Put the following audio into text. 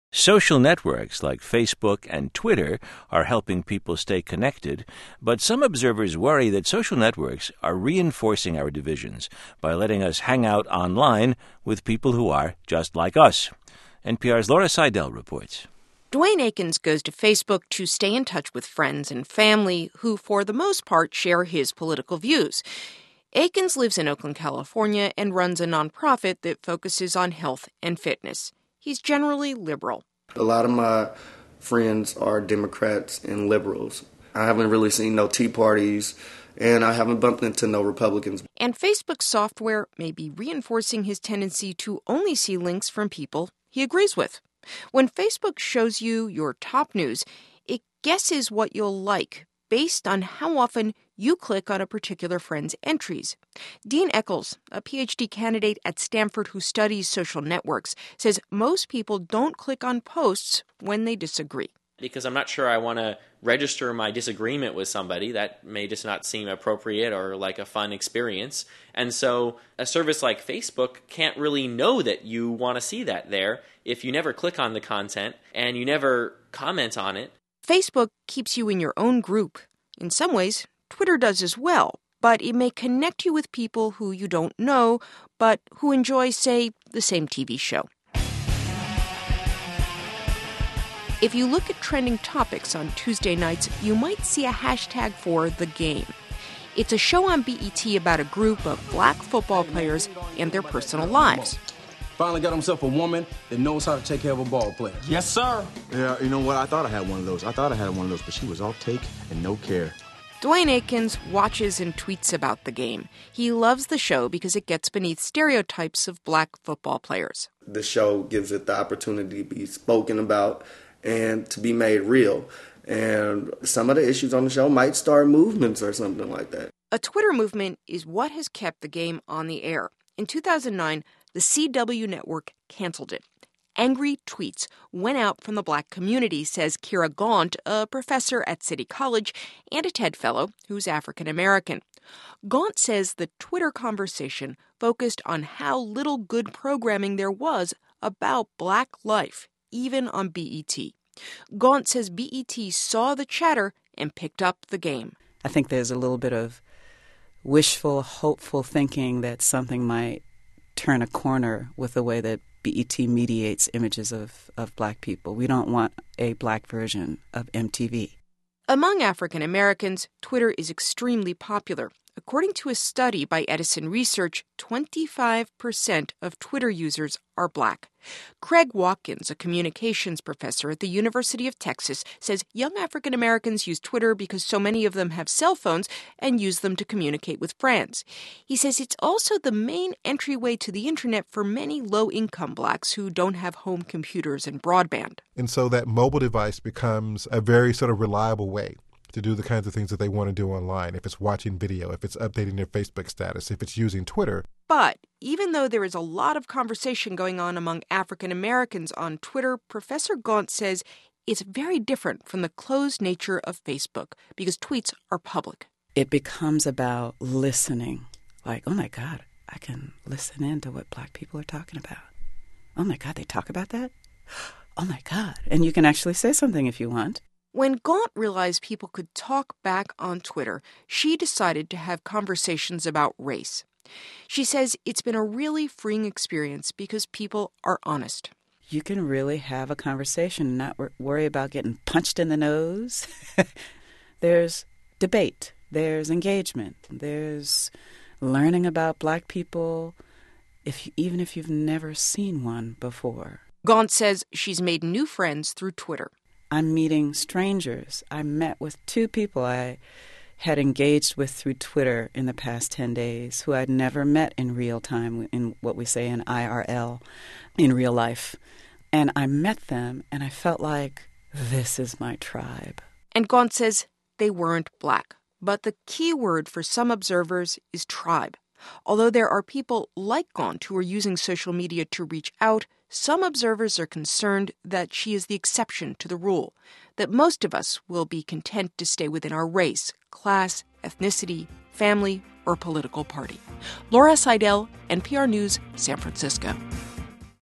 Social networks like Facebook and Twitter are helping people stay connected, but some observers worry that social networks are reinforcing our divisions by letting us hang out online with people who are just like us. NPR's Laura Seidel reports. Dwayne Akins goes to Facebook to stay in touch with friends and family who, for the most part, share his political views. Akins lives in Oakland, California, and runs a nonprofit that focuses on health and fitness. He's generally liberal. A lot of my friends are Democrats and liberals. I haven't really seen no Tea Parties, and I haven't bumped into no Republicans. And Facebook's software may be reinforcing his tendency to only see links from people he agrees with. When Facebook shows you your top news, it guesses what you'll like based on how often you click on a particular friend's entries. Dean Eccles, a PhD candidate at Stanford who studies social networks, says most people don't click on posts when they disagree. Because I'm not sure I want to register my disagreement with somebody. That may just not seem appropriate or like a fun experience. And so a service like Facebook can't really know that you want to see that there if you never click on the content and you never comment on it. Facebook keeps you in your own group. In some ways, Twitter does as well, but it may connect you with people who you don't know, but who enjoy, say, the same TV show. If you look at trending topics on Tuesday nights, you might see a hashtag for The Game. It's a show on BET about a group of black football players and their personal lives. Finally got himself a woman that knows how to take care of a ball player. Yes, sir. Yeah, you know what? I thought I had one of those. But she was all take and no care. Dwayne Akins watches and tweets about The Game. He loves the show because it gets beneath stereotypes of black football players. The show gives it the opportunity to be spoken about and to be made real. And some of the issues on the show might start movements or something like that. A Twitter movement is what has kept The Game on the air. In 2009, the CW network canceled it. Angry tweets went out from the black community, says Kira Gaunt, a professor at City College and a TED Fellow who's African American. Gaunt says the Twitter conversation focused on how little good programming there was about black life, even on BET. Gaunt says BET saw the chatter and picked up The Game. I think there's a little bit of wishful, hopeful thinking that something might turn a corner with the way that BET mediates images of black people. We don't want a black version of MTV. Among African Americans, Twitter is extremely popular. According to a study by Edison Research, 25% of Twitter users are black. Craig Watkins, a communications professor at the University of Texas, says young African Americans use Twitter because so many of them have cell phones and use them to communicate with friends. He says it's also the main entryway to the internet for many low-income blacks who don't have home computers and broadband. And so that mobile device becomes a very sort of reliable way to do the kinds of things that they want to do online, if it's watching video, if it's updating their Facebook status, if it's using Twitter. But even though there is a lot of conversation going on among African Americans on Twitter, Professor Gaunt says it's very different from the closed nature of Facebook because tweets are public. It becomes about listening. Like, oh my God, I can listen in to what black people are talking about. Oh my God, they talk about that? Oh my God. And you can actually say something if you want. When Gaunt realized people could talk back on Twitter, she decided to have conversations about race. She says it's been a really freeing experience because people are honest. You can really have a conversation and not worry about getting punched in the nose. There's debate. There's engagement. There's learning about black people, even if you've never seen one before. Gaunt says she's made new friends through Twitter. I'm meeting strangers. I met with 2 people I had engaged with through Twitter in the past 10 days who I'd never met in real time, in what we say in IRL, in real life. And I met them, and I felt like, this is my tribe. And Gaunt says they weren't black. But the key word for some observers is tribe. Although there are people like Gaunt who are using social media to reach out, some observers are concerned that she is the exception to the rule, that most of us will be content to stay within our race, class, ethnicity, family, or political party. Laura Seidel, NPR News, San Francisco.